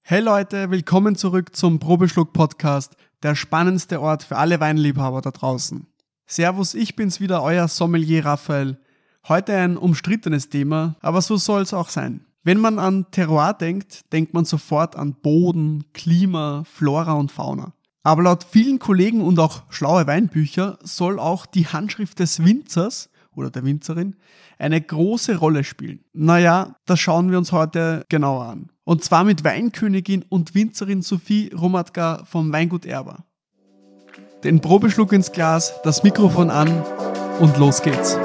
Hey Leute, willkommen zurück zum Probeschluck-Podcast, der spannendste Ort für alle Weinliebhaber da draußen. Servus, ich bin's wieder, euer Sommelier Raphael. Heute ein umstrittenes Thema, aber so soll's auch sein. Wenn man an Terroir denkt, denkt man sofort an Boden, Klima, Flora und Fauna. Aber laut vielen Kollegen und auch schlaue Weinbücher soll auch die Handschrift des Winzers oder der Winzerin eine große Rolle spielen. Naja, das schauen wir uns heute genauer an. Und zwar mit Weinkönigin und Winzerin Sophie Hromadka vom Weingut Erba. Den Probeschluck ins Glas, das Mikrofon an und los geht's.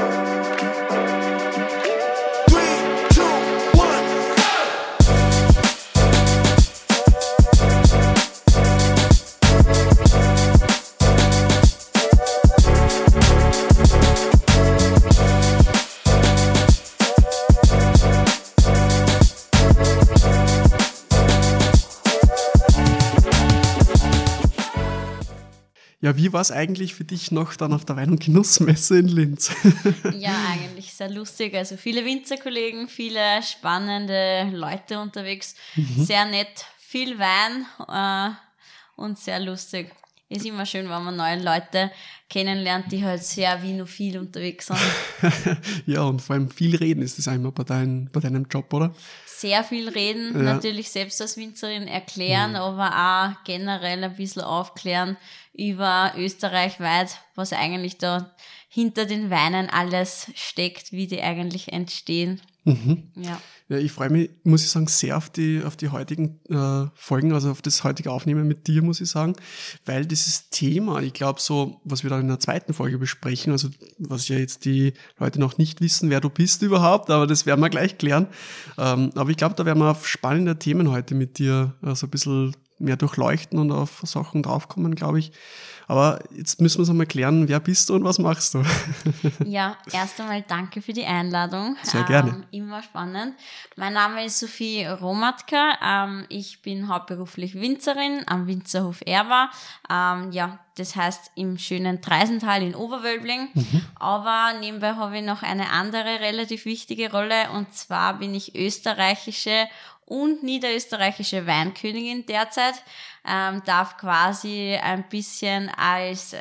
Ja, wie war es eigentlich für dich noch dann auf der Wein- und Genussmesse in Linz? Ja, eigentlich sehr lustig. Also viele Winzerkollegen, viele spannende Leute unterwegs. Sehr nett, viel Wein und sehr lustig. Ist immer schön, wenn man neue Leute kennenlernt, die halt sehr vinophil unterwegs sind. Ja, und vor allem viel reden ist das einmal bei deinem Job, oder? Sehr viel reden, natürlich selbst als Winzerin erklären, aber auch generell ein bisschen aufklären über österreichweit, was eigentlich da hinter den Weinen alles steckt, wie die eigentlich entstehen. Ja, ich freue mich, muss ich sagen, sehr auf die heutigen Folgen, also auf das heutige Aufnehmen mit dir, muss ich sagen, weil dieses Thema, ich glaube so, was wir dann in der zweiten Folge besprechen, also was ja jetzt die Leute noch nicht wissen, wer du bist überhaupt, aber das werden wir gleich klären. Aber ich glaube, da werden wir auf spannende Themen heute mit dir so ein bisschen mehr durchleuchten und auf Sachen draufkommen, glaube ich. Aber jetzt müssen wir uns einmal klären, wer bist du und was machst du? Ja, erst einmal danke für die Einladung. Sehr gerne. Immer spannend. Mein Name ist Sophie Hromadka. Ich bin hauptberuflich Winzerin am Winzerhof Erba. Das heißt im schönen Treisental in Oberwölbling. Aber nebenbei habe ich noch eine andere relativ wichtige Rolle, und zwar bin ich österreichische und niederösterreichische Weinkönigin derzeit, darf quasi ein bisschen als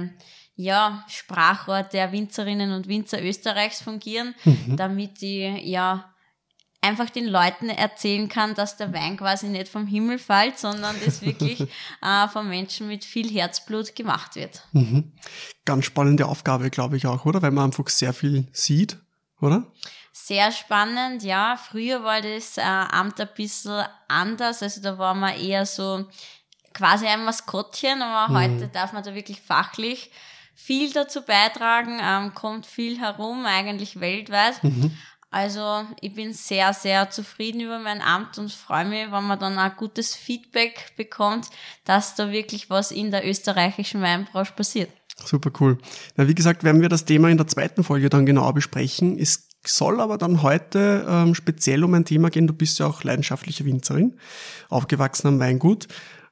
Sprachrohr der Winzerinnen und Winzer Österreichs fungieren, damit ich einfach den Leuten erzählen kann, dass der Wein quasi nicht vom Himmel fällt, sondern das wirklich von Menschen mit viel Herzblut gemacht wird. Ganz spannende Aufgabe, glaube ich auch, oder? Weil man einfach sehr viel sieht, oder? Sehr spannend, ja. Früher war das Amt ein bisschen anders, also da war man eher so quasi ein Maskottchen, aber heute darf man da wirklich fachlich viel dazu beitragen, kommt viel herum, eigentlich weltweit. Also ich bin sehr, sehr zufrieden über mein Amt und freue mich, wenn man dann auch gutes Feedback bekommt, dass da wirklich was in der österreichischen Weinbranche passiert. Super cool. Na, wie gesagt, werden wir das Thema in der zweiten Folge dann genauer besprechen. Es soll aber dann heute speziell um ein Thema gehen. Du bist ja auch leidenschaftliche Winzerin, aufgewachsen am Weingut.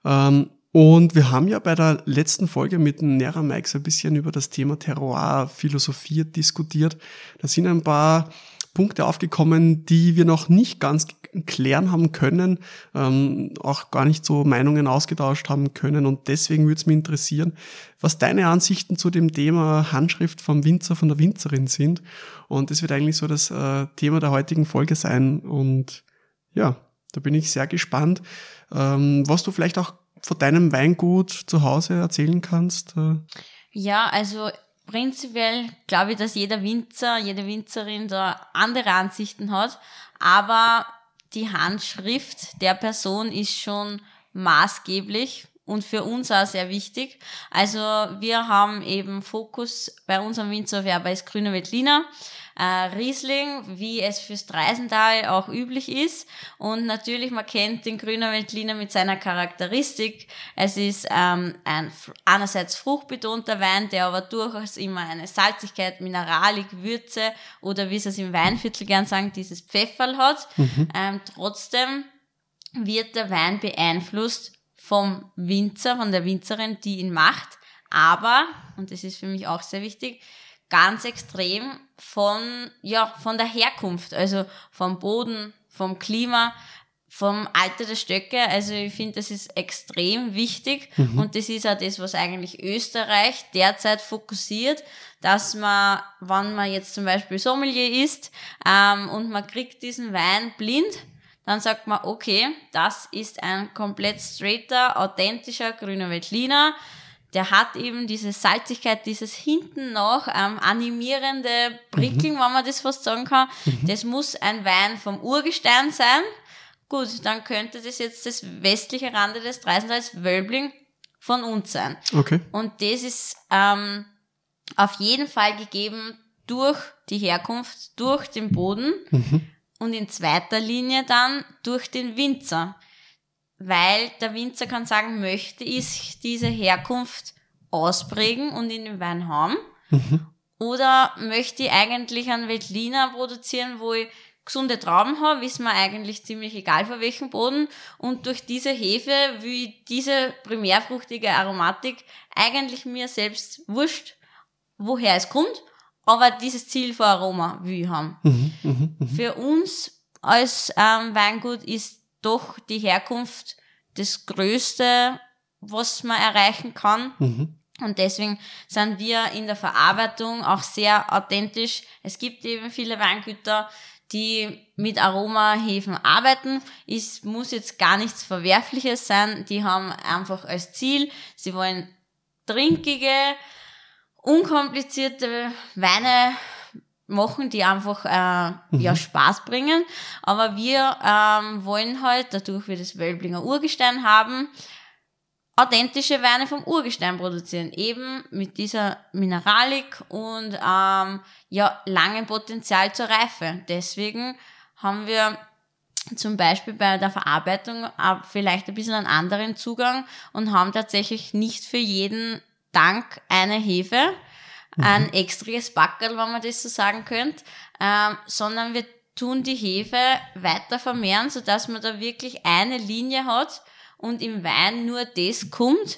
Und wir haben ja bei der letzten Folge mit dem Nera Mike so ein bisschen über das Thema Terroir philosophiert, diskutiert. Da sind ein paar Punkte aufgekommen, die wir noch nicht ganz klären haben können, auch gar nicht so Meinungen ausgetauscht haben können, und deswegen würde es mich interessieren, was deine Ansichten zu dem Thema Handschrift vom Winzer, von der Winzerin sind, und das wird eigentlich so das Thema der heutigen Folge sein, und ja, da bin ich sehr gespannt, was du vielleicht auch von deinem Weingut zu Hause erzählen kannst. Ja, also prinzipiell glaube ich, dass jeder Winzer, jede Winzerin da andere Ansichten hat, aber die Handschrift der Person ist schon maßgeblich und für uns auch sehr wichtig. Also wir haben eben Fokus bei unserem Winzerhof Erba ist Grüner Veltliner, Riesling, wie es fürs Treisental auch üblich ist. Und natürlich, man kennt den Grüner Veltliner mit seiner Charakteristik. Es ist ein einerseits fruchtbetonter Wein, der aber durchaus immer eine Salzigkeit, Mineralik, Würze oder wie sie es im Weinviertel gern sagen, dieses Pfefferl hat. Trotzdem wird der Wein beeinflusst vom Winzer, von der Winzerin, die ihn macht. Aber, und das ist für mich auch sehr wichtig, ganz extrem von der Herkunft, also vom Boden, vom Klima. vom Alter der Stöcke, also ich finde, das ist extrem wichtig und das ist auch das, was eigentlich Österreich derzeit fokussiert, dass man, wenn man jetzt zum Beispiel Sommelier ist und man kriegt diesen Wein blind, dann sagt man, okay, das ist ein komplett straighter, authentischer grüner Veltliner. Der hat eben diese Salzigkeit, dieses hinten noch animierende Prickeln, wenn man das fast sagen kann. Das muss ein Wein vom Urgestein sein. Gut, dann könnte das jetzt das westliche Rande des Dreisendals Wölbling von uns sein. Okay. Und das ist auf jeden Fall gegeben durch die Herkunft, durch den Boden und in zweiter Linie dann durch den Winzer. Weil der Winzer kann sagen, möchte ich diese Herkunft ausprägen und in den Wein haben? Oder möchte ich eigentlich einen Veltliner produzieren, wo ich gesunde Trauben habe, ist mir eigentlich ziemlich egal für welchen Boden, und durch diese Hefe will ich diese primärfruchtige Aromatik eigentlich mir selbst wurscht, woher es kommt, aber dieses Ziel für Aroma will ich haben. Für uns als Weingut ist doch die Herkunft das Größte, was man erreichen kann. Und deswegen sind wir in der Verarbeitung auch sehr authentisch. Es gibt eben viele Weingüter, die mit Aromahefen arbeiten. Es muss jetzt gar nichts Verwerfliches sein. Die haben einfach als Ziel, sie wollen trinkige, unkomplizierte Weine machen, die einfach Spaß bringen. Aber wir wollen halt, dadurch wir das Wölblinger Urgestein haben, authentische Weine vom Urgestein produzieren, eben mit dieser Mineralik und langem Potenzial zur Reife. Deswegen haben wir zum Beispiel bei der Verarbeitung vielleicht ein bisschen einen anderen Zugang und haben tatsächlich nicht für jeden Tank eine Hefe, ein extriges Backerl, wenn man das so sagen könnte, sondern wir tun die Hefe weiter vermehren, sodass man da wirklich eine Linie hat und im Wein nur das kommt,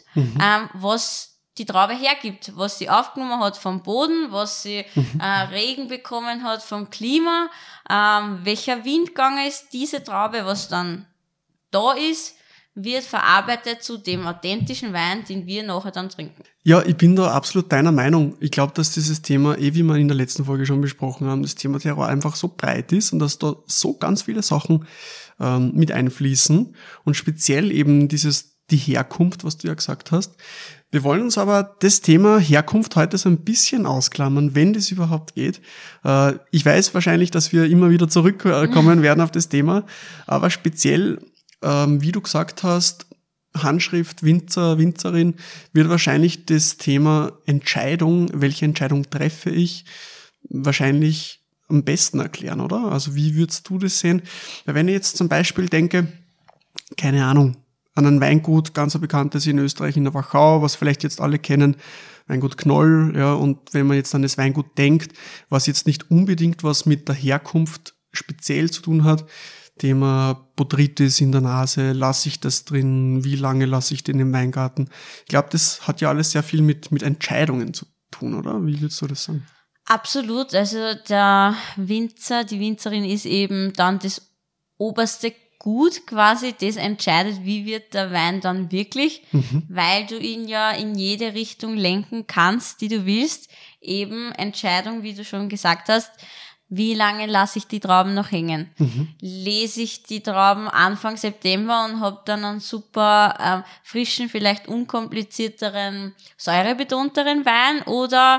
was die Traube hergibt, was sie aufgenommen hat vom Boden, was sie Regen bekommen hat vom Klima, welcher Wind gegangen ist, diese Traube, was dann da ist, wird verarbeitet zu dem authentischen Wein, den wir nachher dann trinken. Ja, ich bin da absolut deiner Meinung. Ich glaube, dass dieses Thema, wie wir in der letzten Folge schon besprochen haben, das Thema Terroir einfach so breit ist und dass da so ganz viele Sachen mit einfließen und speziell eben die Herkunft, was du ja gesagt hast. Wir wollen uns aber das Thema Herkunft heute so ein bisschen ausklammern, wenn das überhaupt geht. Ich weiß wahrscheinlich, dass wir immer wieder zurückkommen werden auf das Thema, aber speziell, wie du gesagt hast, Handschrift, Winzer, Winzerin, wird wahrscheinlich das Thema Entscheidung, welche Entscheidung treffe ich, wahrscheinlich am besten erklären, oder? Also wie würdest du das sehen? Weil wenn ich jetzt zum Beispiel denke, keine Ahnung, an ein Weingut, ganz ein bekanntes in Österreich, in der Wachau, was vielleicht jetzt alle kennen, Weingut Knoll, ja, und wenn man jetzt an das Weingut denkt, was jetzt nicht unbedingt was mit der Herkunft speziell zu tun hat, Thema Botrytis in der Nase, lasse ich das drin, wie lange lasse ich den im Weingarten? Ich glaube, das hat ja alles sehr viel mit Entscheidungen zu tun, oder? Wie würdest du das sagen? Absolut, also der Winzer, die Winzerin ist eben dann das oberste Gut quasi, das entscheidet, wie wird der Wein dann wirklich, weil du ihn ja in jede Richtung lenken kannst, die du willst. Eben Entscheidung, wie du schon gesagt hast, wie lange lasse ich die Trauben noch hängen? Lese ich die Trauben Anfang September und habe dann einen super frischen, vielleicht unkomplizierteren, säurebetonteren Wein, oder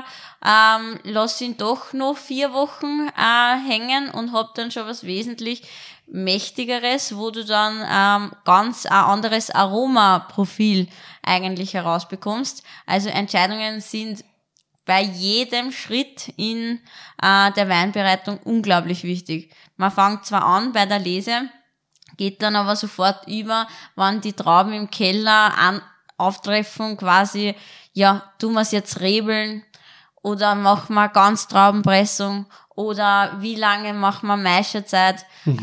lasse ihn doch noch 4 Wochen hängen und habe dann schon was wesentlich Mächtigeres, wo du dann ganz ein anderes Aromaprofil eigentlich herausbekommst. Also Entscheidungen sind bei jedem Schritt in der Weinbereitung unglaublich wichtig. Man fängt zwar an bei der Lese, geht dann aber sofort über, wann die Trauben im Keller auftreffen, quasi, ja, tun wir es jetzt rebeln oder machen wir Ganztraubenpressung oder wie lange machen wir Maischerzeit,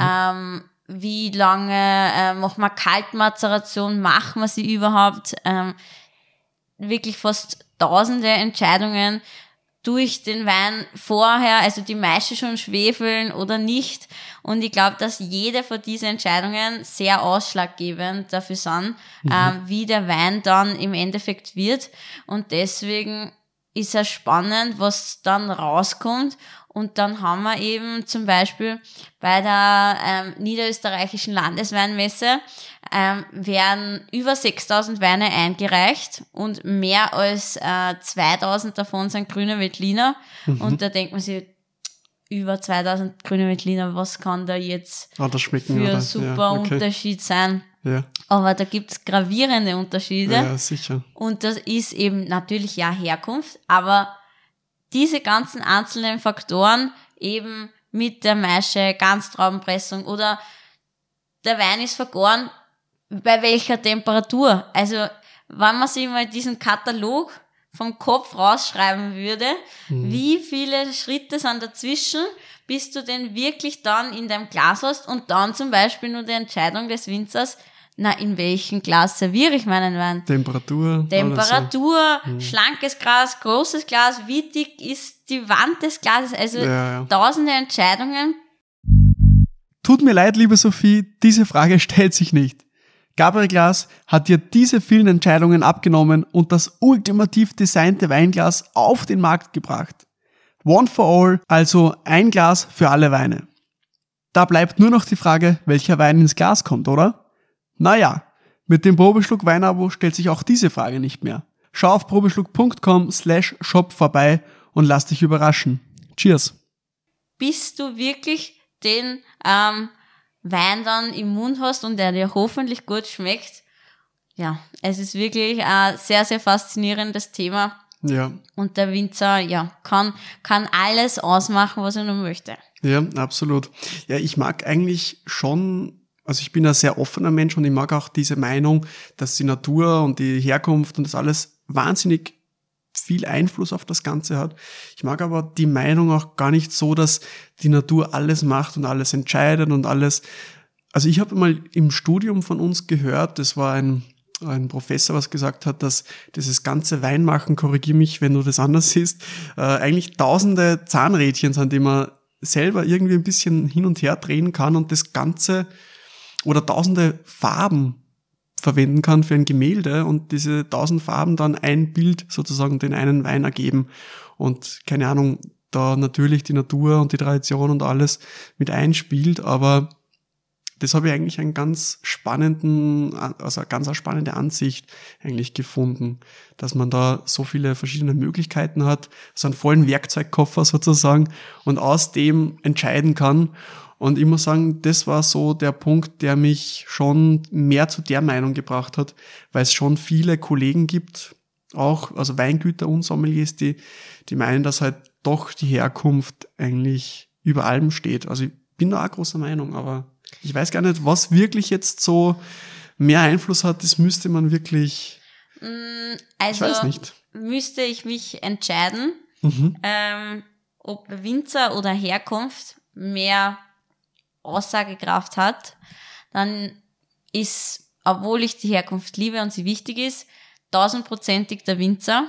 wie lange machen wir Kaltmazeration, machen wir sie überhaupt, wirklich fast tausende Entscheidungen. durch den Wein vorher, also die Maische schon schwefeln oder nicht. Und ich glaube, dass jede von diesen Entscheidungen sehr ausschlaggebend dafür sind, wie der Wein dann im Endeffekt wird. Und deswegen ist es spannend, was dann rauskommt. Und dann haben wir eben zum Beispiel bei der Niederösterreichischen Landesweinmesse werden über 6.000 Weine eingereicht und mehr als 2.000 davon sind grüne Veltliner. Und da denkt man sich, über 2.000 grüne Veltliner, was kann da jetzt das schmecken, für oder? super Unterschied sein? Ja. Aber da gibt's gravierende Unterschiede. Ja, sicher. Und das ist eben natürlich ja Herkunft, aber diese ganzen einzelnen Faktoren eben mit der Maische, Ganztraubenpressung oder der Wein ist vergoren, bei welcher Temperatur. Also wenn man sich mal diesen Katalog vom Kopf rausschreiben würde, wie viele Schritte sind dazwischen, bis du den wirklich dann in deinem Glas hast und dann zum Beispiel nur die Entscheidung des Winzers, in welchem Glas serviere ich meinen Wein? Temperatur, schlankes Glas, großes Glas, wie dick ist die Wand des Glases? Also tausende Entscheidungen. Tut mir leid, liebe Sophie, diese Frage stellt sich nicht. Gabriel Glas hat dir diese vielen Entscheidungen abgenommen und das ultimativ designte Weinglas auf den Markt gebracht. One for all, also ein Glas für alle Weine. Da bleibt nur noch die Frage, welcher Wein ins Glas kommt, oder? Naja, mit dem Probeschluck Weinabo stellt sich auch diese Frage nicht mehr. Schau auf probeschluck.com/shop vorbei und lass dich überraschen. Cheers! Bis du wirklich den Wein dann im Mund hast und der dir hoffentlich gut schmeckt. Ja, es ist wirklich ein sehr, sehr faszinierendes Thema. Ja. Und der Winzer, kann alles ausmachen, was er nur möchte. Ja, absolut. Ja, ich mag eigentlich schon, also ich bin ein sehr offener Mensch und ich mag auch diese Meinung, dass die Natur und die Herkunft und das alles wahnsinnig viel Einfluss auf das Ganze hat. Ich mag aber die Meinung auch gar nicht so, dass die Natur alles macht und alles entscheidet und alles. Also ich habe mal im Studium von uns gehört, das war ein Professor, was gesagt hat, dass dieses ganze Weinmachen, korrigier mich, wenn du das anders siehst, eigentlich tausende Zahnrädchen sind, die man selber irgendwie ein bisschen hin und her drehen kann und das Ganze oder tausende Farben verwenden kann für ein Gemälde und diese 1000 Farben dann ein Bild sozusagen den einen Wein ergeben und keine Ahnung, da natürlich die Natur und die Tradition und alles mit einspielt, aber das habe ich eigentlich eine ganz spannende Ansicht eigentlich gefunden, dass man da so viele verschiedene Möglichkeiten hat, so einen vollen Werkzeugkoffer sozusagen und aus dem entscheiden kann. Und ich muss sagen, das war so der Punkt, der mich schon mehr zu der Meinung gebracht hat, weil es schon viele Kollegen gibt, auch, also Weingüter und Sommeliers, die meinen, dass halt doch die Herkunft eigentlich über allem steht. Also ich bin da auch großer Meinung, aber ich weiß gar nicht, was wirklich jetzt so mehr Einfluss hat, das müsste man wirklich, also ich weiß nicht. Müsste ich mich entscheiden, ob Winzer oder Herkunft mehr Aussagekraft hat, dann ist, obwohl ich die Herkunft liebe und sie wichtig ist, 1000%ig der Winzer,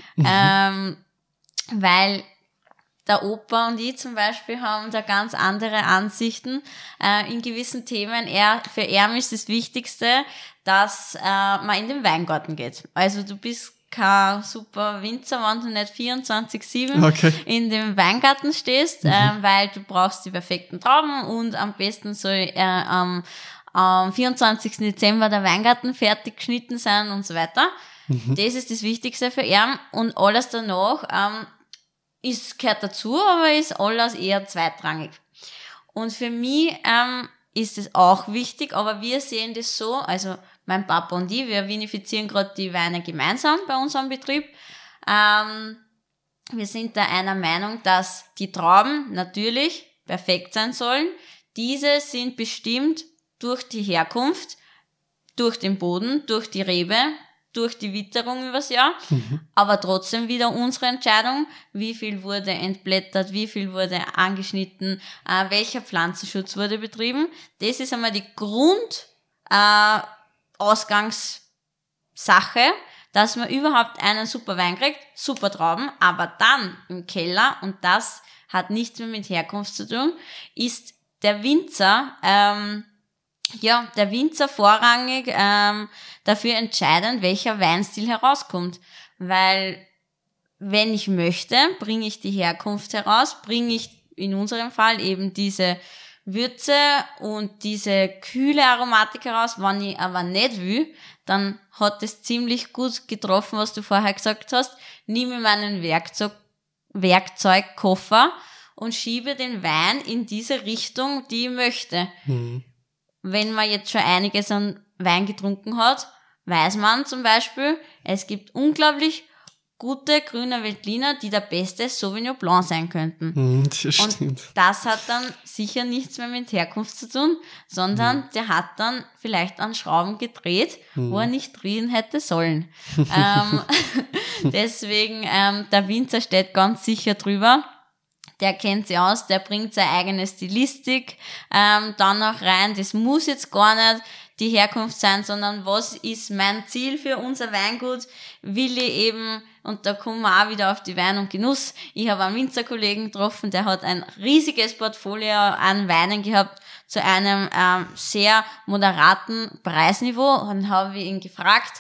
weil der Opa und ich zum Beispiel haben da ganz andere Ansichten in gewissen Themen. Für ihn ist das Wichtigste, dass man in den Weingarten geht. Also du bist kein super Winzer, wenn du nicht 24/7 in dem Weingarten stehst, weil du brauchst die perfekten Trauben und am besten soll am 24. Dezember der Weingarten fertig geschnitten sein und so weiter. Das ist das Wichtigste für ihn und alles danach gehört dazu, aber ist alles eher zweitrangig. Und für mich ist es auch wichtig, aber wir sehen das so, also mein Papa und ich, wir vinifizieren gerade die Weine gemeinsam bei unserem Betrieb. Wir sind da einer Meinung, dass die Trauben natürlich perfekt sein sollen. Diese sind bestimmt durch die Herkunft, durch den Boden, durch die Rebe, durch die Witterung übers Jahr, aber trotzdem wieder unsere Entscheidung, wie viel wurde entblättert, wie viel wurde angeschnitten, welcher Pflanzenschutz wurde betrieben. Das ist einmal die Ausgangssache, dass man überhaupt einen super Wein kriegt, super Trauben, aber dann im Keller, und das hat nichts mehr mit Herkunft zu tun, ist der Winzer, der Winzer vorrangig dafür entscheidend, welcher Weinstil herauskommt. Weil, wenn ich möchte, bringe ich die Herkunft heraus, bringe ich in unserem Fall eben diese Würze und diese kühle Aromatik heraus. Wenn ich aber nicht will, dann hat es ziemlich gut getroffen, was du vorher gesagt hast. Nehme meinen Werkzeugkoffer und schiebe den Wein in diese Richtung, die ich möchte. Wenn man jetzt schon einiges an Wein getrunken hat, weiß man zum Beispiel, es gibt unglaublich gute grüne Veltliner, die der beste Sauvignon Blanc sein könnten. Das stimmt. Und das hat dann sicher nichts mehr mit Herkunft zu tun, sondern der hat dann vielleicht an Schrauben gedreht, wo er nicht drehen hätte sollen. Deswegen, der Winzer steht ganz sicher drüber. Der kennt sich aus, der bringt seine eigene Stilistik dann auch rein. Das muss jetzt gar nicht die Herkunft sein, sondern was ist mein Ziel für unser Weingut? Will ich eben, und da kommen wir auch wieder auf die Wein und Genuss. Ich habe einen Winzerkollegen getroffen, der hat ein riesiges Portfolio an Weinen gehabt zu einem sehr moderaten Preisniveau, und habe ihn gefragt,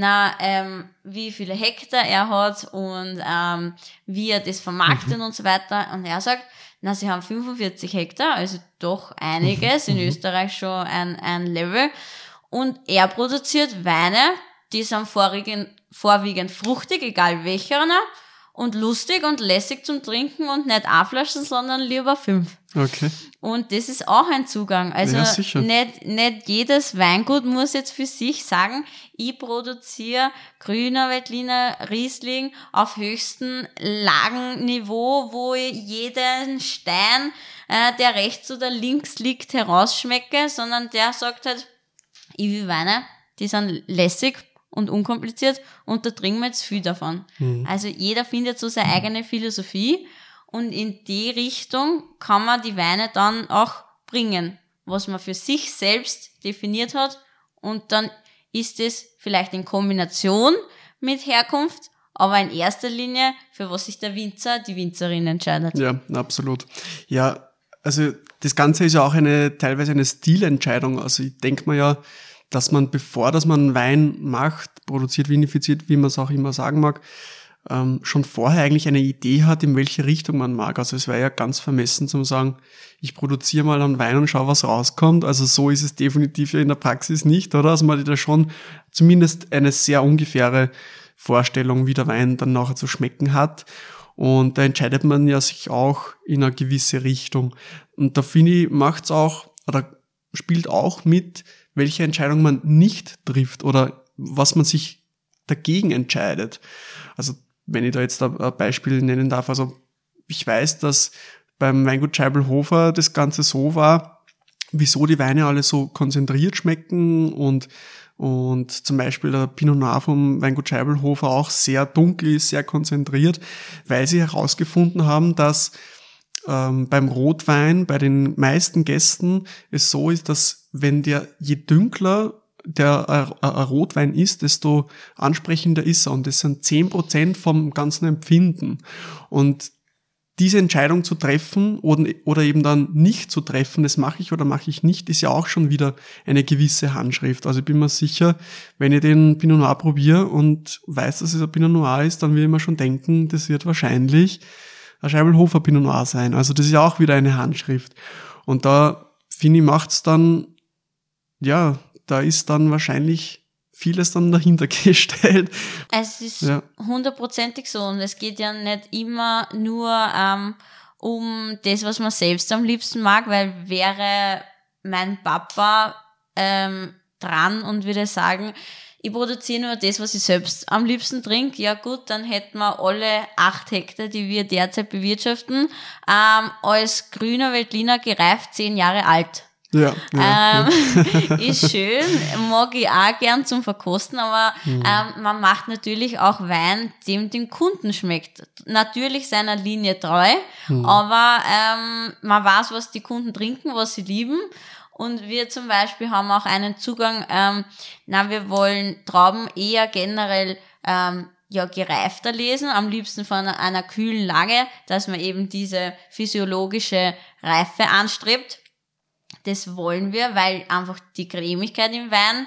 wie viele Hektar er hat und wie er das vermarktet und so weiter. Und er sagt, sie haben 45 Hektar, also doch einiges, in Österreich schon ein Level. Und er produziert Weine, die sind vorwiegend fruchtig, egal welcher, und lustig und lässig zum Trinken, und nicht eine Flasche, sondern lieber 5. Okay. Und das ist auch ein Zugang. Also ja, nicht jedes Weingut muss jetzt für sich sagen, ich produziere grüner Veltliner Riesling auf höchstem Lagenniveau, wo ich jeden Stein, der rechts oder links liegt, herausschmecke, sondern der sagt halt, ich will Weine, die sind lässig und unkompliziert, und da trinken wir jetzt viel davon. Also jeder findet so seine eigene Philosophie, und in die Richtung kann man die Weine dann auch bringen, was man für sich selbst definiert hat, und dann ist es vielleicht in Kombination mit Herkunft, aber in erster Linie, für was sich der Winzer, die Winzerin entscheidet. Ja, absolut. Ja, also das Ganze ist ja auch teilweise eine Stilentscheidung. Also ich denke mir ja, dass man, bevor man Wein macht, produziert, vinifiziert, wie man es auch immer sagen mag, schon vorher eigentlich eine Idee hat, in welche Richtung man mag. Also es wäre ja ganz vermessen zu sagen, ich produziere mal einen Wein und schaue, was rauskommt. Also so ist es definitiv ja in der Praxis nicht, oder? Also man hat ja schon zumindest eine sehr ungefähre Vorstellung, wie der Wein dann nachher zu schmecken hat. Und da entscheidet man ja sich auch in eine gewisse Richtung. Und da finde ich, macht's auch, oder spielt auch mit, welche Entscheidung man nicht trifft oder was man sich dagegen entscheidet. Also wenn ich da jetzt ein Beispiel nennen darf, also ich weiß, dass beim Weingut Scheibel-Hofer das Ganze so war, wieso die Weine alle so konzentriert schmecken, und zum Beispiel der Pinot Noir vom Weingut Scheibel-Hofer auch sehr dunkel ist, sehr konzentriert, weil sie herausgefunden haben, dass beim Rotwein bei den meisten Gästen es so ist, dass wenn je dünkler der Rotwein ist, desto ansprechender ist er, und das sind 10% vom ganzen Empfinden. Und diese Entscheidung zu treffen oder eben dann nicht zu treffen, das mache ich oder mache ich nicht, ist ja auch schon wieder eine gewisse Handschrift. Also ich bin mir sicher, wenn ich den Pinot Noir probiere und weiß, dass es ein Pinot Noir ist, dann will ich mir schon denken, das wird wahrscheinlich ein Scheibel-Hofer Pinot Noir sein. Also das ist ja auch wieder eine Handschrift. Und da, finde ich, macht's dann, ja, da ist dann wahrscheinlich vieles dann dahinter gestellt. Es ist hundertprozentig so, und es geht ja nicht immer nur um das, was man selbst am liebsten mag, weil wäre mein Papa dran und würde sagen, ich produziere nur das, was ich selbst am liebsten trinke, ja gut, dann hätten wir alle 8 Hektar, die wir derzeit bewirtschaften, als grüner Veltliner gereift 10 Jahre alt. Ja, ist schön, mag ich auch gern zum Verkosten, aber man macht natürlich auch Wein, dem den Kunden schmeckt. Natürlich seiner Linie treu, aber man weiß, was die Kunden trinken, was sie lieben. Und wir zum Beispiel haben auch einen Zugang, wir wollen Trauben eher generell gereifter lesen, am liebsten von einer kühlen Lage, dass man eben diese physiologische Reife anstrebt. Das wollen wir, weil einfach die Cremigkeit im Wein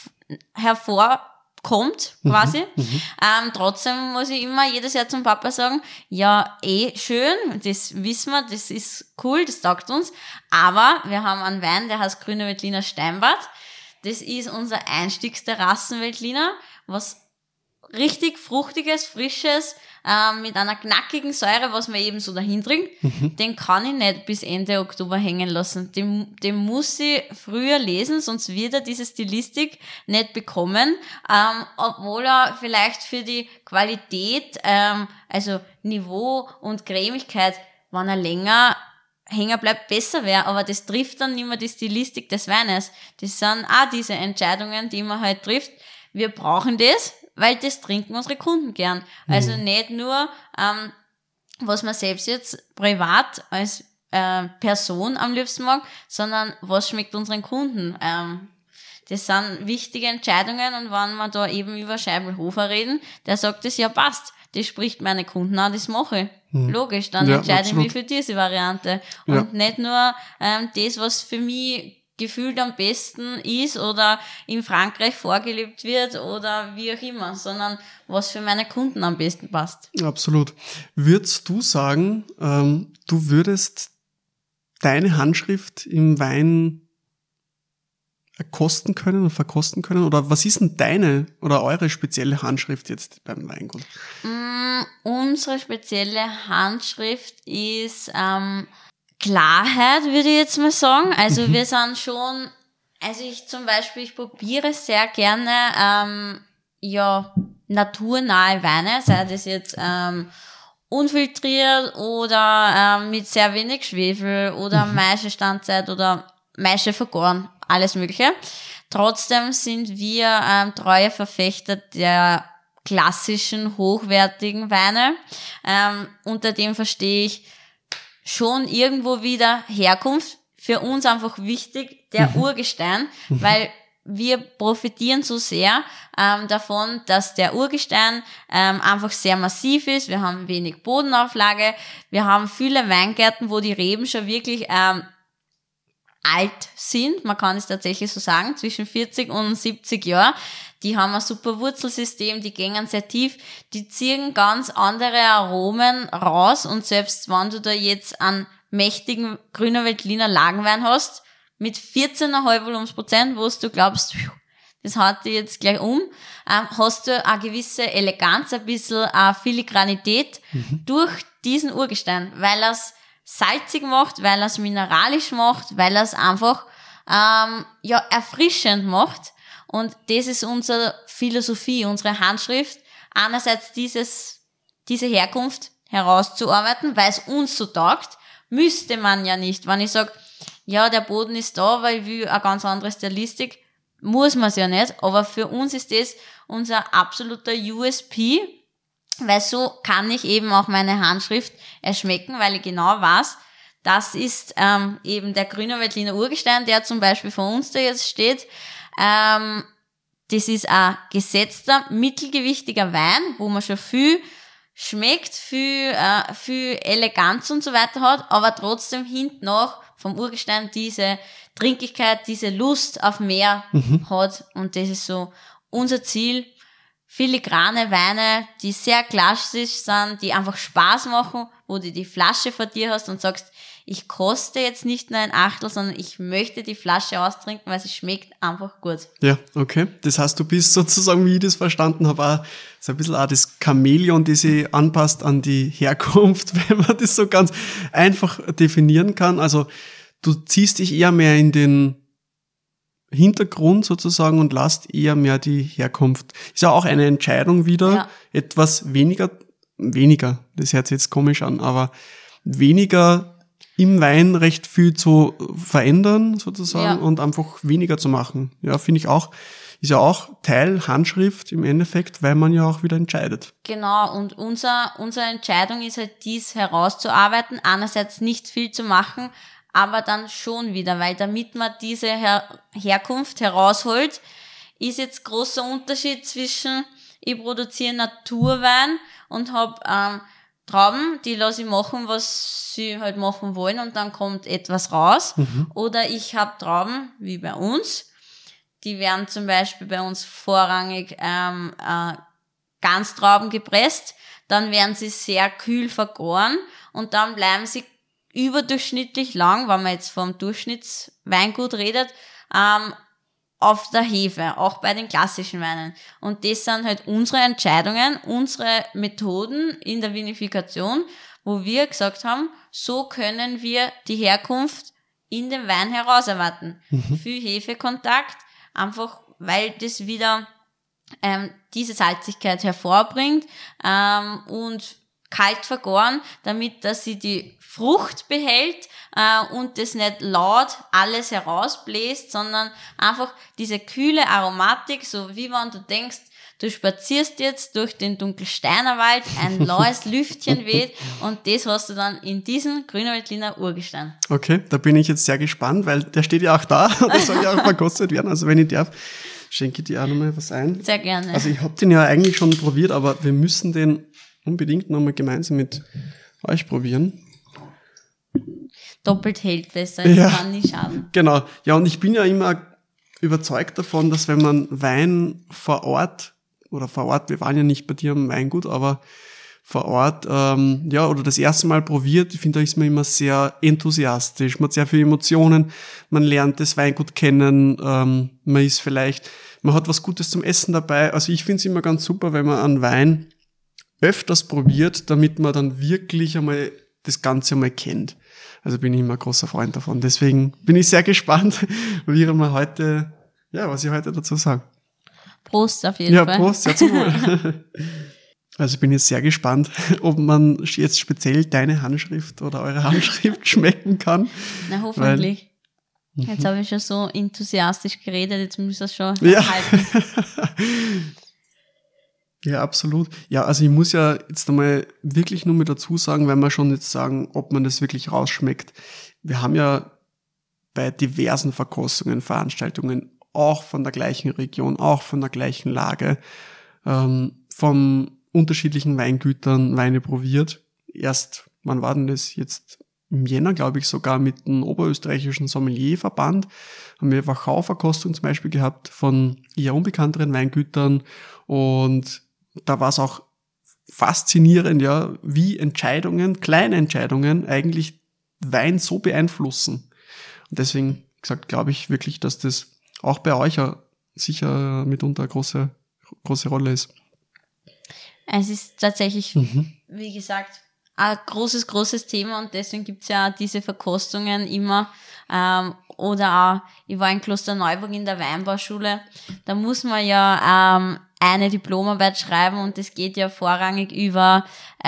hervorkommt, quasi. Trotzdem muss ich immer jedes Jahr zum Papa sagen, ja, schön, das wissen wir, das ist cool, das taugt uns, aber wir haben einen Wein, der heißt Grüner Veltliner Steinbart. Das ist unser Einstiegsterrassen-Veltliner, was richtig fruchtiges, frisches, mit einer knackigen Säure, was man eben so dahin trinkt, den kann ich nicht bis Ende Oktober hängen lassen. Den muss ich früher lesen, sonst wird er diese Stilistik nicht bekommen, obwohl er vielleicht für die Qualität, also Niveau und Cremigkeit, wenn er länger hängen bleibt, besser wäre, aber das trifft dann nicht mehr die Stilistik des Weines. Das sind auch diese Entscheidungen, die man halt trifft. Wir brauchen das, weil das trinken unsere Kunden gern. Also nicht nur, was man selbst jetzt privat als Person am liebsten mag, sondern was schmeckt unseren Kunden. Das sind wichtige Entscheidungen und wenn wir da eben über Scheibelhofer reden, der sagt, das ja passt. Das spricht meine Kunden an, das mache ich. Logisch, dann entscheide ich mich für diese Variante. Und nicht nur das, was für mich gefühlt am besten ist oder in Frankreich vorgelebt wird oder wie auch immer, sondern was für meine Kunden am besten passt. Absolut. Würdest du sagen, du würdest deine Handschrift im Wein erkosten können und verkosten können? Oder was ist denn deine oder eure spezielle Handschrift jetzt beim Weingut? Unsere spezielle Handschrift ist Klarheit, würde ich jetzt mal sagen. Also wir sind schon, also ich probiere sehr gerne naturnahe Weine, sei das jetzt unfiltriert oder mit sehr wenig Schwefel oder Maischestandzeit oder Maische vergoren, alles mögliche. Trotzdem sind wir treue Verfechter der klassischen, hochwertigen Weine. Unter dem verstehe ich schon irgendwo wieder Herkunft. Für uns einfach wichtig, der Urgestein, weil wir profitieren so sehr davon, dass der Urgestein einfach sehr massiv ist. Wir haben wenig Bodenauflage. Wir haben viele Weingärten, wo die Reben schon wirklich alt sind. Man kann es tatsächlich so sagen, zwischen 40 und 70 Jahre. Die haben ein super Wurzelsystem, die gehen sehr tief, die ziehen ganz andere Aromen raus und selbst wenn du da jetzt einen mächtigen Grüner Veltliner Lagenwein hast, mit 14,5 Volumensprozent, wo du glaubst, das haut dich jetzt gleich hast du eine gewisse Eleganz, ein bisschen eine Filigranität durch diesen Urgestein, weil er es salzig macht, weil er es mineralisch macht, weil er es einfach erfrischend macht. Und das ist unsere Philosophie, unsere Handschrift. Einerseits diese Herkunft herauszuarbeiten, weil es uns so taugt, müsste man ja nicht. Wenn ich sage, ja, der Boden ist da, weil ich will eine ganz andere Stilistik, muss man es ja nicht. Aber für uns ist das unser absoluter USP, weil so kann ich eben auch meine Handschrift erschmecken, weil ich genau weiß, das ist eben der Grüner Veltliner Urgestein, der zum Beispiel vor uns da jetzt steht. Das ist ein gesetzter, mittelgewichtiger Wein, wo man schon viel schmeckt, viel Eleganz und so weiter hat, aber trotzdem hinten noch vom Urgestein diese Trinkigkeit, diese Lust auf mehr hat. Und das ist so unser Ziel. Filigrane Weine, die sehr klassisch sind, die einfach Spaß machen, wo du die Flasche vor dir hast und sagst, ich koste jetzt nicht nur ein Achtel, sondern ich möchte die Flasche austrinken, weil sie schmeckt einfach gut. Ja, okay. Das heißt, du bist sozusagen, wie ich das verstanden habe, auch so ein bisschen auch das Chamäleon, das sich anpasst an die Herkunft, wenn man das so ganz einfach definieren kann. Also du ziehst dich eher mehr in den Hintergrund sozusagen und lasst eher mehr die Herkunft. Ist ja auch eine Entscheidung wieder, etwas weniger, das hört sich jetzt komisch an, aber weniger im Wein recht viel zu verändern sozusagen und einfach weniger zu machen. Ja, finde ich auch, ist ja auch Teil Handschrift im Endeffekt, weil man ja auch wieder entscheidet. Genau, und unsere Entscheidung ist halt dies herauszuarbeiten, einerseits nicht viel zu machen, aber dann schon wieder, weil damit man diese Herkunft herausholt, ist jetzt großer Unterschied zwischen, ich produziere Naturwein und habe Trauben, die lasse ich machen, was sie halt machen wollen und dann kommt etwas raus. Oder ich habe Trauben, wie bei uns, die werden zum Beispiel bei uns vorrangig Ganztrauben gepresst, dann werden sie sehr kühl vergoren und dann bleiben sie überdurchschnittlich lang, wenn man jetzt vom Durchschnittsweingut redet, auf der Hefe, auch bei den klassischen Weinen. Und das sind halt unsere Entscheidungen, unsere Methoden in der Vinifikation, wo wir gesagt haben, so können wir die Herkunft in dem Wein herauserwarten. Viel Hefekontakt, einfach weil das wieder diese Salzigkeit hervorbringt und kalt vergoren, damit dass sie die Frucht behält und das nicht laut alles herausbläst, sondern einfach diese kühle Aromatik, so wie wenn du denkst, du spazierst jetzt durch den Dunkelsteinerwald, ein laues Lüftchen weht und das hast du dann in diesem Grüner Urgestein. Okay, da bin ich jetzt sehr gespannt, weil der steht ja auch da und das soll ja auch verkostet werden. Also wenn ich darf, schenke ich dir auch nochmal was ein. Sehr gerne. Also ich habe den ja eigentlich schon probiert, aber wir müssen den unbedingt nochmal gemeinsam mit euch probieren. Doppelt hält besser, das kann nicht schaden. Genau. Ja, und ich bin ja immer überzeugt davon, dass wenn man Wein vor Ort, wir waren ja nicht bei dir am Weingut, aber vor Ort, oder das erste Mal probiert, ich finde, da ist man immer sehr enthusiastisch, man hat sehr viele Emotionen, man lernt das Weingut kennen, man hat was Gutes zum Essen dabei. Also ich finde es immer ganz super, wenn man einen Wein öfters probiert, damit man dann wirklich einmal das Ganze mal kennt. Also bin ich immer ein großer Freund davon. Deswegen bin ich sehr gespannt, was ich heute dazu sage. Prost auf jeden Fall. Ja, Prost, ja zum Wohl. Also ich bin jetzt sehr gespannt, ob man jetzt speziell deine Handschrift oder eure Handschrift schmecken kann. Na, hoffentlich. Jetzt habe ich schon so enthusiastisch geredet, jetzt muss ich das schon halten. Ja, absolut. Ja, also ich muss ja jetzt einmal wirklich nur mit dazu sagen, wenn wir schon jetzt sagen, ob man das wirklich rausschmeckt. Wir haben ja bei diversen Verkostungen, Veranstaltungen, auch von der gleichen Region, auch von der gleichen Lage, von unterschiedlichen Weingütern Weine probiert. Erst, wann war denn das jetzt? Im Jänner, glaube ich, sogar mit dem Oberösterreichischen Sommelierverband haben wir Wachau-Verkostung zum Beispiel gehabt von eher unbekannteren Weingütern und da war es auch faszinierend, ja, wie kleine Entscheidungen eigentlich Wein so beeinflussen. Und deswegen, gesagt, glaube ich wirklich, dass das auch bei euch ja sicher mitunter eine große Rolle ist. Es ist tatsächlich, wie gesagt, ein großes Thema und deswegen gibt's ja diese Verkostungen immer. Oder auch, ich war in Klosterneuburg in der Weinbauschule, da muss man ja eine Diplomarbeit schreiben und das geht ja vorrangig über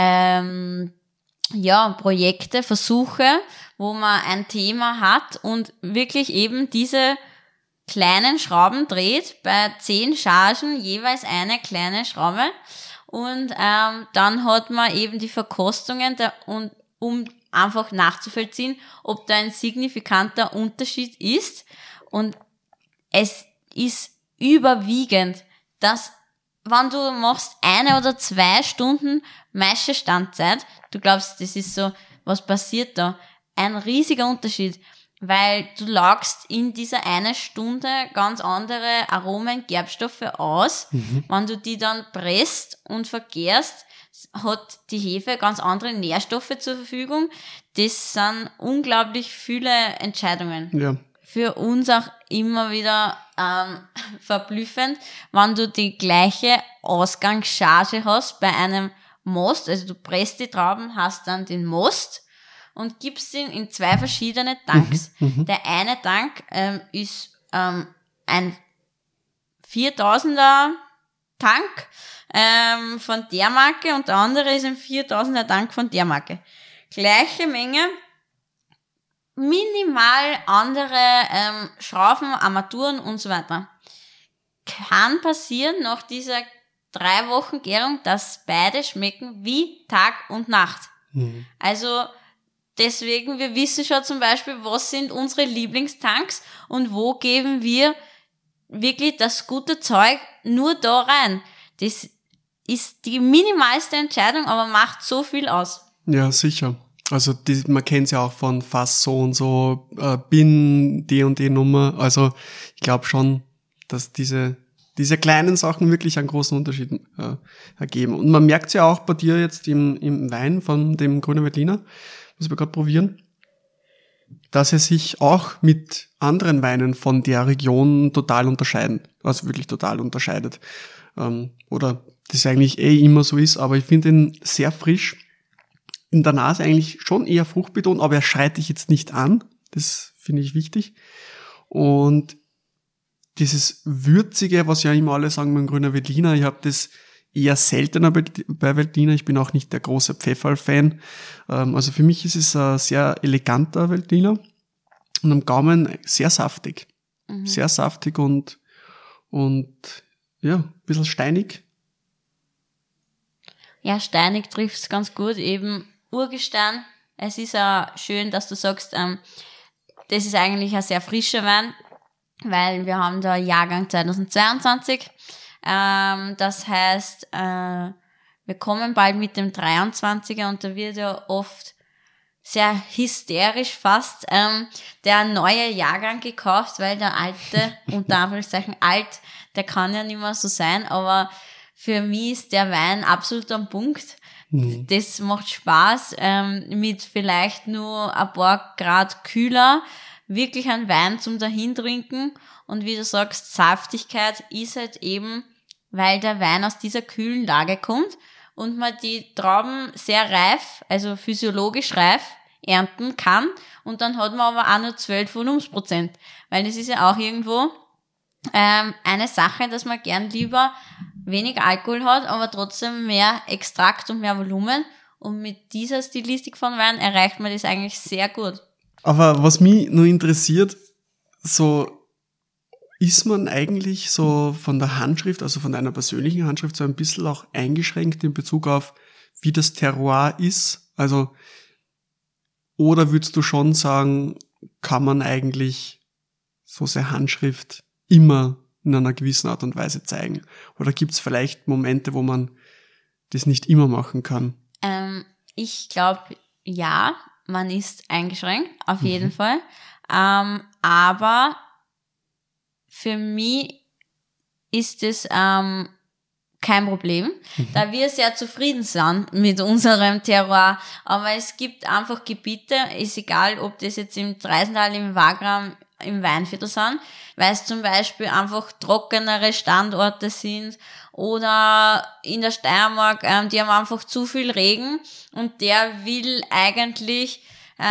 Projekte, Versuche, wo man ein Thema hat und wirklich eben diese kleinen Schrauben dreht, bei 10 Chargen jeweils eine kleine Schraube. Und dann hat man eben die Verkostungen, um einfach nachzuvollziehen, ob da ein signifikanter Unterschied ist. Und es ist überwiegend, dass, wenn du machst 1 oder 2 Stunden Maischestandzeit, du glaubst, das ist so, was passiert da? Ein riesiger Unterschied. Weil du lagst in dieser 1 Stunde ganz andere Aromen, Gerbstoffe aus. Wenn du die dann presst und vergärst, hat die Hefe ganz andere Nährstoffe zur Verfügung. Das sind unglaublich viele Entscheidungen. Ja. Für uns auch immer wieder verblüffend, wenn du die gleiche Ausgangscharge hast bei einem Most, also du presst die Trauben, hast dann den Most, und gibst ihn in 2 verschiedene Tanks. Der eine Tank ist ein 4000er Tank von der Marke und der andere ist ein 4000er Tank von der Marke. Gleiche Menge, minimal andere Schrauben, Armaturen und so weiter. Kann passieren nach dieser 3 Wochen Gärung, dass beide schmecken wie Tag und Nacht. Also deswegen, wir wissen schon zum Beispiel, was sind unsere Lieblingstanks und wo geben wir wirklich das gute Zeug nur da rein. Das ist die minimalste Entscheidung, aber macht so viel aus. Ja, sicher. Also man kennt es ja auch von Fass so und so, BIN, die und die Nummer. Also ich glaube schon, dass diese kleinen Sachen wirklich einen großen Unterschied ergeben. Und man merkt es ja auch bei dir jetzt im Wein von dem Grüner Veltliner, was wir gerade probieren, dass er sich auch mit anderen Weinen von der Region total unterscheiden. Also wirklich total unterscheidet. Oder das eigentlich immer so ist, aber ich finde ihn sehr frisch. In der Nase eigentlich schon eher fruchtbetont, aber er schreit dich jetzt nicht an. Das finde ich wichtig. Und dieses Würzige, was ja immer alle sagen beim Grüner Veltliner, ich habe das eher seltener bei Veltliner. Ich bin auch nicht der große Pfefferl-Fan. Also für mich ist es ein sehr eleganter Veltliner und am Gaumen sehr saftig. Sehr saftig und ja, ein bisschen steinig. Ja, steinig trifft es ganz gut, eben Urgestein. Es ist auch schön, dass du sagst, das ist eigentlich ein sehr frischer Wein, weil wir haben da Jahrgang 2022. Das heißt, wir kommen bald mit dem 23er und da wird ja oft sehr hysterisch fast der neue Jahrgang gekauft, weil der alte, unter Anführungszeichen alt, der kann ja nicht mehr so sein, aber für mich ist der Wein absolut am Punkt. Das macht Spaß, mit vielleicht nur ein paar Grad kühler wirklich einen Wein zum Dahintrinken. Und wie du sagst, Saftigkeit ist halt eben, weil der Wein aus dieser kühlen Lage kommt und man die Trauben sehr reif, also physiologisch reif, ernten kann. Und dann hat man aber auch nur 12 Volumensprozent. Weil das ist ja auch irgendwo eine Sache, dass man gern lieber wenig Alkohol hat, aber trotzdem mehr Extrakt und mehr Volumen. Und mit dieser Stilistik von Wein erreicht man das eigentlich sehr gut. Aber was mich nur interessiert, so ist man eigentlich so von der Handschrift, also von deiner persönlichen Handschrift, so ein bisschen auch eingeschränkt in Bezug auf, wie das Terroir ist? Also, oder würdest du schon sagen, kann man eigentlich so seine Handschrift immer in einer gewissen Art und Weise zeigen? Oder gibt es vielleicht Momente, wo man das nicht immer machen kann? Ich glaube, ja, man ist eingeschränkt, auf jeden Fall. Aber für mich ist es kein Problem, da wir sehr zufrieden sind mit unserem Terroir. Aber es gibt einfach Gebiete, ist egal, ob das jetzt im Traisental, im Wagram, im Weinviertel sind, weil es zum Beispiel einfach trockenere Standorte sind oder in der Steiermark, die haben einfach zu viel Regen und der will eigentlich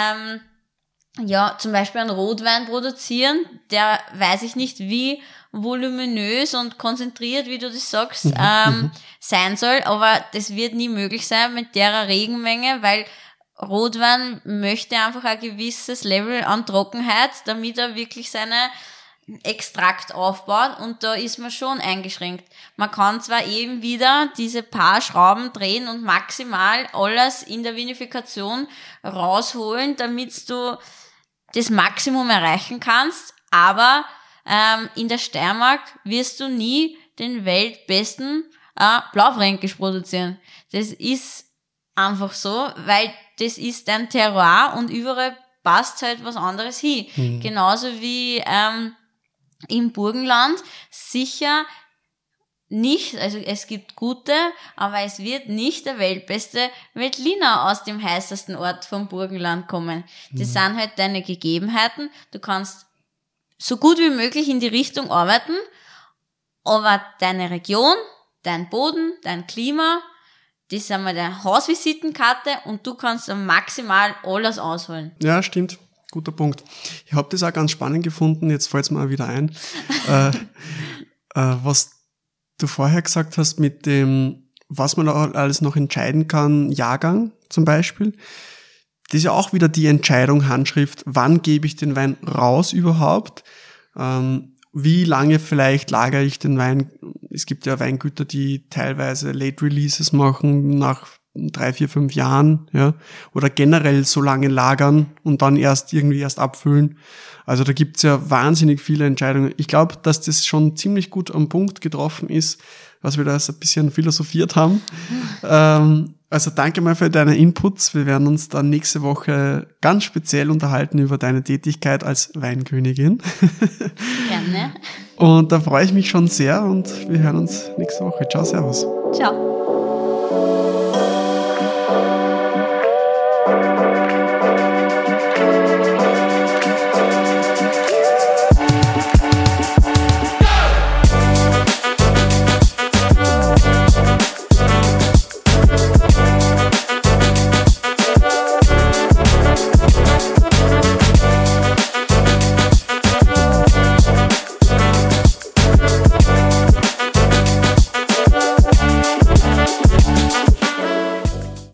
zum Beispiel einen Rotwein produzieren, der weiß ich nicht wie voluminös und konzentriert, wie du das sagst, sein soll, aber das wird nie möglich sein mit der Regenmenge, weil Rotwein möchte einfach ein gewisses Level an Trockenheit, damit er wirklich seine Extrakt aufbaut und da ist man schon eingeschränkt. Man kann zwar eben wieder diese paar Schrauben drehen und maximal alles in der Vinifikation rausholen, damit du das Maximum erreichen kannst, aber in der Steiermark wirst du nie den weltbesten Blaufränkisch produzieren. Das ist einfach so, weil das ist ein Terroir und überall passt halt was anderes hin. Genauso wie im Burgenland sicher nicht, also es gibt gute, aber es wird nicht der weltbeste Veltliner aus dem heißesten Ort vom Burgenland kommen. Das sind halt deine Gegebenheiten. Du kannst so gut wie möglich in die Richtung arbeiten, aber deine Region, dein Boden, dein Klima, das ist einmal deine Hausvisitenkarte und du kannst dann maximal alles ausholen. Ja, stimmt. Guter Punkt. Ich habe das auch ganz spannend gefunden, jetzt fällt es mir auch wieder ein, was du vorher gesagt hast mit dem, was man alles noch entscheiden kann, Jahrgang zum Beispiel. Das ist ja auch wieder die Entscheidung, Handschrift, wann gebe ich den Wein raus überhaupt? Wie lange vielleicht lagere ich den Wein? Es gibt ja Weingüter, die teilweise Late Releases machen, nach 3, 4, 5 Jahren, ja, oder generell so lange lagern und dann erst abfüllen. Also da gibt's ja wahnsinnig viele Entscheidungen. Ich glaube, dass das schon ziemlich gut am Punkt getroffen ist, was wir da so ein bisschen philosophiert haben. Also danke mal für deine Inputs. Wir werden uns dann nächste Woche ganz speziell unterhalten über deine Tätigkeit als Weinkönigin. Gerne. Und da freue ich mich schon sehr und wir hören uns nächste Woche. Ciao, servus. Ciao.